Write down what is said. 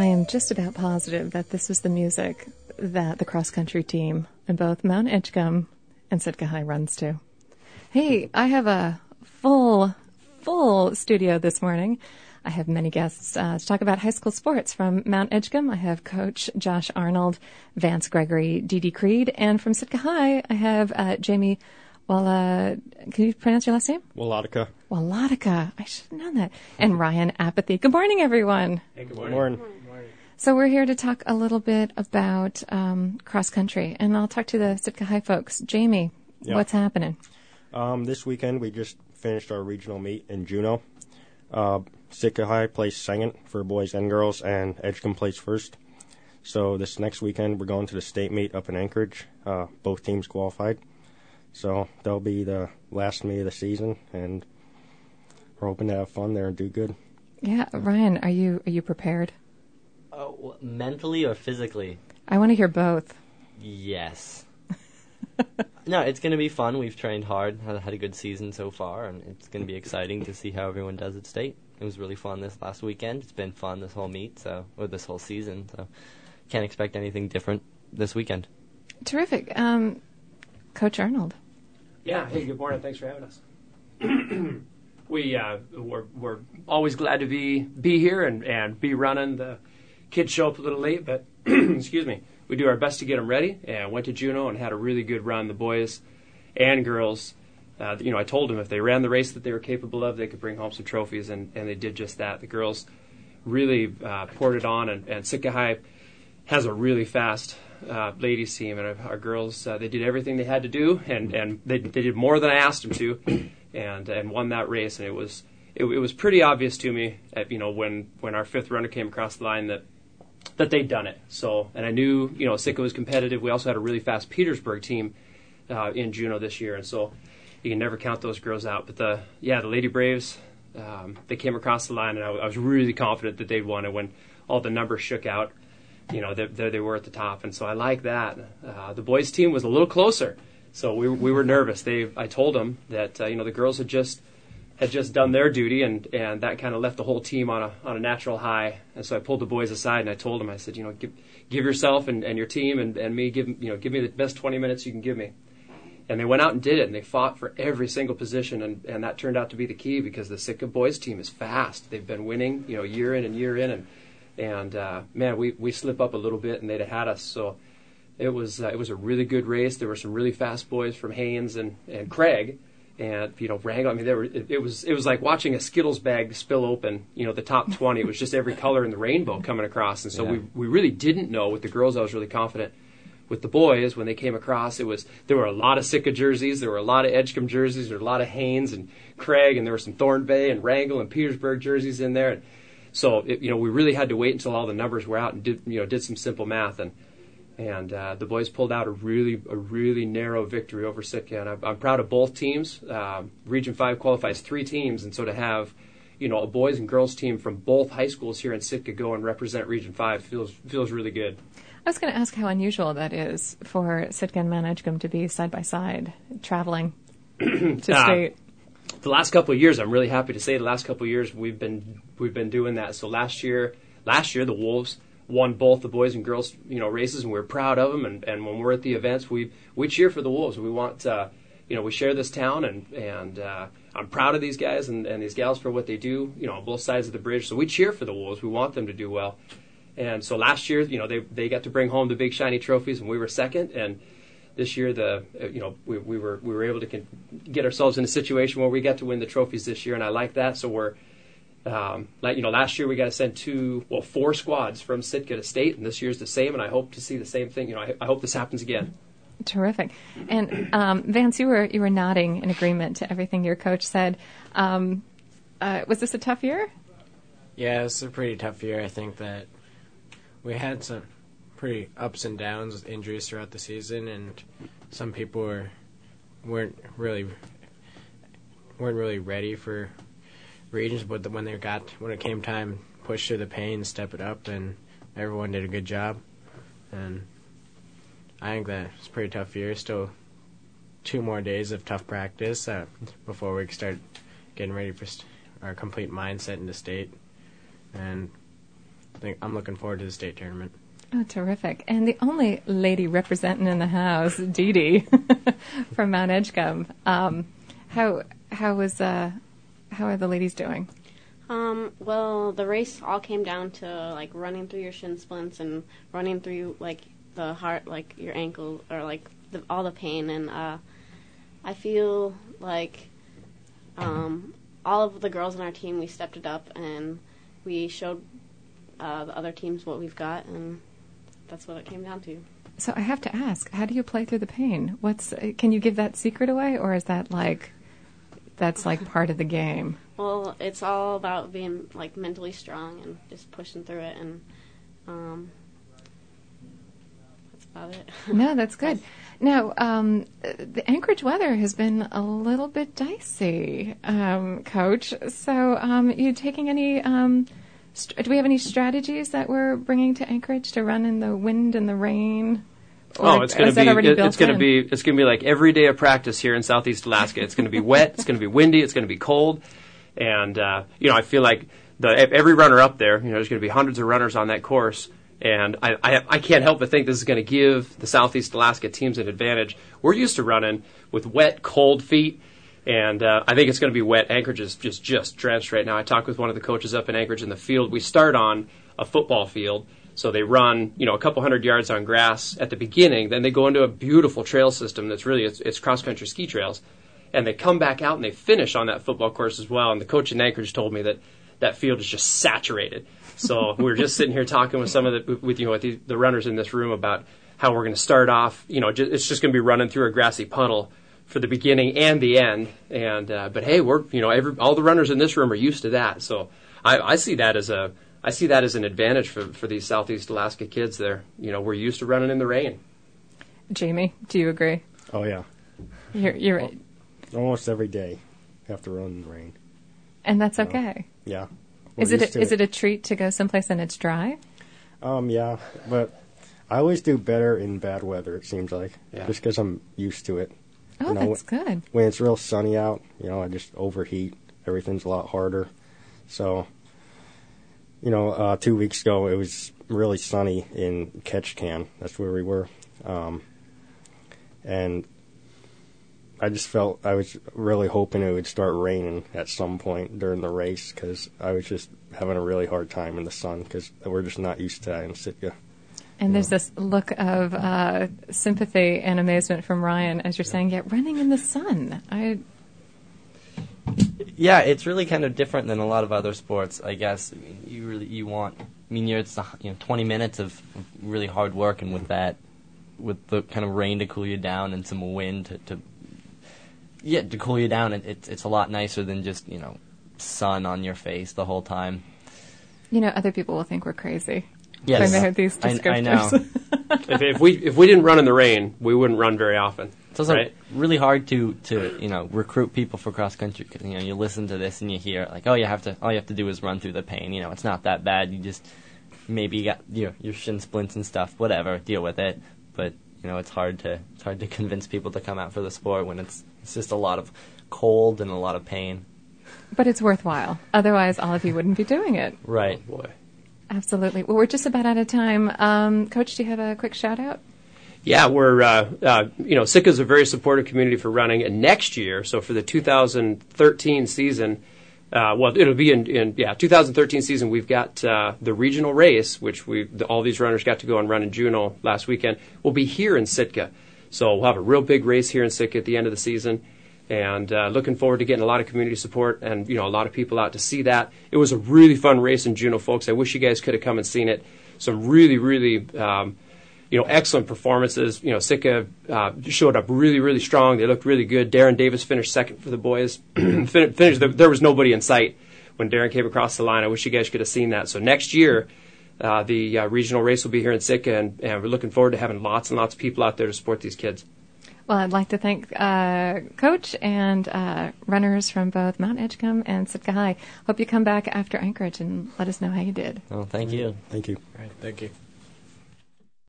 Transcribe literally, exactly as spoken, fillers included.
I am just about positive that this is the music that the cross-country team in both Mount Edgecombe and Sitka High runs to. Hey, I have a full, full studio this morning. I have many guests uh, to talk about high school sports. From Mount Edgecombe, I have Coach Josh Arnold, Vance Gregory, Dee Dee Creed, and from Sitka High, I have uh, Jamie Walla. Can you pronounce your last name? Wallatica. Wallatica. I should have known that. And Ryan Apathy. Good morning, everyone. Hey, good Good morning. morning. So we're here to talk a little bit about um, cross country, and I'll talk to the Sitka High folks. Jamie, Yeah. what's happening? Um, this weekend we just finished our regional meet in Juneau. Uh, Sitka High placed second for boys and girls, and Edgecombe placed first. So this next weekend we're going to the state meet up in Anchorage. Uh, both teams qualified. So that'll be the last meet of the season, and we're hoping to have fun there and do good. Yeah, Ryan, are you are you prepared? Uh, w- mentally or physically? I want to hear both. Yes. No, it's going to be fun. We've trained hard, had, had a good season so far, and it's going to be exciting to see how everyone does at state. It was really fun this last weekend. It's been fun this whole meet, so or this whole season, so can't expect anything different this weekend. Terrific. Um, Coach Arnold. Yeah, hey, good morning. Thanks for having us. we, uh, we're, we're always glad to be be here and, and be running. The kids show up a little late, but, excuse me, we do our best to get them ready, and went to Juneau and had a really good run. The boys and girls, uh, you know, I told them if they ran the race that they were capable of, they could bring home some trophies, and, and they did just that. The girls really uh, poured it on, and, and Sitka High has a really fast uh, ladies team, and our, our girls, uh, they did everything they had to do, and, and they, they did more than I asked them to, and and won that race. And it was it, it was pretty obvious to me, at, you know, when, when our fifth runner came across the line that that they'd done it. So, and I knew, you know, Sitka was competitive. We also had a really fast Petersburg team uh, in Juneau this year, and so you can never count those girls out. But the yeah, the Lady Braves, um, they came across the line, and I, I was really confident that they'd won it when all the numbers shook out. You know, there they, they were at the top, and so I like that. Uh, the boys' team was a little closer, so we we were nervous. They, I told them that uh, you know the girls had just had just done their duty, and, and that kind of left the whole team on a on a natural high. And so I pulled the boys aside and I told them, I said, you know, give give yourself and, and your team and, and me give you know give me the best twenty minutes you can give me. And they went out and did it, and they fought for every single position, and, and that turned out to be the key because the Sitka boys team is fast. They've been winning, you know, year in and year in, and and uh, man, we, we slip up a little bit and they'd have had us. So it was uh, it was a really good race. There were some really fast boys from Haynes and, and Craig, and you know Wrangell. I mean, they were it, it was it was like watching a Skittles bag spill open. You know, the top twenty. It was just every color in the rainbow coming across, and so Yeah. we we really didn't know. With the girls, I was really confident. With the boys, when they came across, it was there were a lot of Sitka jerseys, there were a lot of Edgecombe jerseys, there were a lot of Haynes and Craig, and there were some Thorn Bay and Wrangell and Petersburg jerseys in there. And so it, you know we really had to wait until all the numbers were out and did you know did some simple math, and and uh, the boys pulled out a really a really narrow victory over Sitka, and I'm, I'm proud of both teams. Um, Region Five qualifies three teams, and so to have you know a boys and girls team from both high schools here in Sitka go and represent Region Five feels feels really good. I was going to ask how unusual that is for Sitka and Mount Edgecombe to be side by side, traveling to Uh, state. The last couple of years, I'm really happy to say, the last couple of years we've been we've been doing that. So last year, last year the Wolves won both the boys and girls you know races, and we we're proud of them. And, and when we're at the events, we we cheer for the Wolves. We want uh, you know we share this town, and and uh, I'm proud of these guys and, and these gals for what they do you know on both sides of the bridge. So we cheer for the Wolves. We want them to do well. And so last year, you know, they they got to bring home the big shiny trophies, and we were second. And this year, the uh, you know we, we were we were able to con- get ourselves in a situation where we got to win the trophies this year, and I like that. So we're um, like you know last year we got to send two well four squads from Sitka to state, and this year's the same. And I hope to see the same thing. You know, I, I hope this happens again. Terrific. And um, Vance, you were you were nodding in agreement to everything your coach said. Um, uh, was this a tough year? Yeah, it's a pretty tough year. I think that we had some pretty ups and downs with injuries throughout the season, and some people were weren't really weren't really ready for regions. But when they got when it came time, push through the pain, step it up, and everyone did a good job. And I think that it's a pretty tough year. Still, two more days of tough practice uh, before we start getting ready for st- our complete mindset into state. And think I'm looking forward to the state tournament. Oh, terrific. And the only lady representing in the house, Dee Dee, from Mount Edgecombe. Um, how how was uh, how are the ladies doing? Um, well, the race all came down to like running through your shin splints and running through like the heart, like your ankle, or like the, all the pain. And uh, I feel like um, all of the girls on our team, we stepped it up and we showed uh, the other teams what we've got, and that's what it came down to. So I have to ask, how do you play through the pain? What's can you give that secret away, or is that like that's like part of the game? Well, it's all about being like mentally strong and just pushing through it, and um, that's about it. No, that's good. Now, um, the Anchorage weather has been a little bit dicey, um, Coach. So, um, you taking any? Um, st- do we have any strategies that we're bringing to Anchorage to run in the wind and the rain? Or Oh, it's going is to that be already it, built it's going to in? be it's going to be like every day of practice here in Southeast Alaska. It's going to be wet. It's going to be windy. It's going to be cold, and uh, you know I feel like the every runner up there. You know, there's going to be hundreds of runners on that course, and I I, I can't help but think this is going to give the Southeast Alaska teams an advantage. We're used to running with wet, cold feet. And uh, I think it's going to be wet. Anchorage is just, just drenched right now. I talked with one of the coaches up in Anchorage in the field. We start on a football field. So they run, you know, a couple hundred yards on grass at the beginning. Then they go into a beautiful trail system that's really, it's, it's cross-country ski trails. And they come back out and they finish on that football course as well. And the coach in Anchorage told me that that field is just saturated. So we were just sitting here talking with some of the, with, you know, with the, the runners in this room about how we're going to start off. You know, just, it's just going to be running through a grassy puddle for the beginning and the end. And uh, but hey, we're you know every all the runners in this room are used to that. So I, I see that as a I see that as an advantage for for these Southeast Alaska kids. There, you know, we're used to running in the rain. Jamie, do you agree? Oh yeah, You're you're right, almost every day have to run in the rain. and that's No. okay. Yeah. Is We're it used a, to is it a treat to go someplace and it's dry? Um, yeah, but I always do better in bad weather. It seems like Yeah. just because I'm used to it. Oh, You know, that's good. When it's real sunny out, you know, I just overheat. Everything's a lot harder. So, you know, uh, two weeks ago it was really sunny in Ketchikan. That's where we were. Um, and I just felt I was really hoping it would start raining at some point during the race because I was just having a really hard time in the sun because we're just not used to that in Sitka. And there's this look of uh, sympathy and amazement from Ryan as you're saying, yeah, running in the sun. I Yeah, it's really kind of different than a lot of other sports, I guess. I mean, you really you want. I mean, you're it's you know twenty minutes of really hard work, and with that, with the kind of rain to cool you down and some wind to, to yeah to cool you down, it, it's it's a lot nicer than just you know sun on your face the whole time. You know, other people will think we're crazy. Yes, when they hear these I, descriptors. I know. if, if we if we didn't run in the rain, we wouldn't run very often. It's also right? really hard to, to you know recruit people for cross country. 'Cause, you know, you listen to this and you hear like, oh, you have to all you have to do is run through the pain. You know, it's not that bad. You just maybe you got you know, your shin splints and stuff. Whatever, deal with it. But you know, it's hard to it's hard to convince people to come out for the sport when it's it's just a lot of cold and a lot of pain. But it's worthwhile. Otherwise, all of you wouldn't be doing it. Right. Boy. Absolutely. Well, we're just about out of time. Um, Coach, do you have a quick shout out? Yeah, we're, uh, uh, you know, Sitka is a very supportive community for running. And next year, so for the two thousand thirteen season, uh, well, it'll be in, in yeah, two thousand thirteen season, we've got uh, the regional race, which we the, all these runners got to go and run in Juneau last weekend, will be here in Sitka. So we'll have a real big race here in Sitka at the end of the season. And uh, looking forward to getting a lot of community support and, you know, a lot of people out to see that. It was a really fun race in Juneau, folks. I wish you guys could have come and seen it. Some really, really, um, you know, excellent performances. You know, Sitka uh, showed up really, really strong. They looked really good. Darren Davis finished second for the boys. fin- finished. There was nobody in sight when Darren came across the line. I wish you guys could have seen that. So next year, uh, the uh, regional race will be here in Sitka, and, and we're looking forward to having lots and lots of people out there to support these kids. Well, I'd like to thank uh, Coach and uh, runners from both Mount Edgecombe and Sitka High. Hope you come back after Anchorage and let us know how you did. Well, thank you. Thank you. All right, thank you.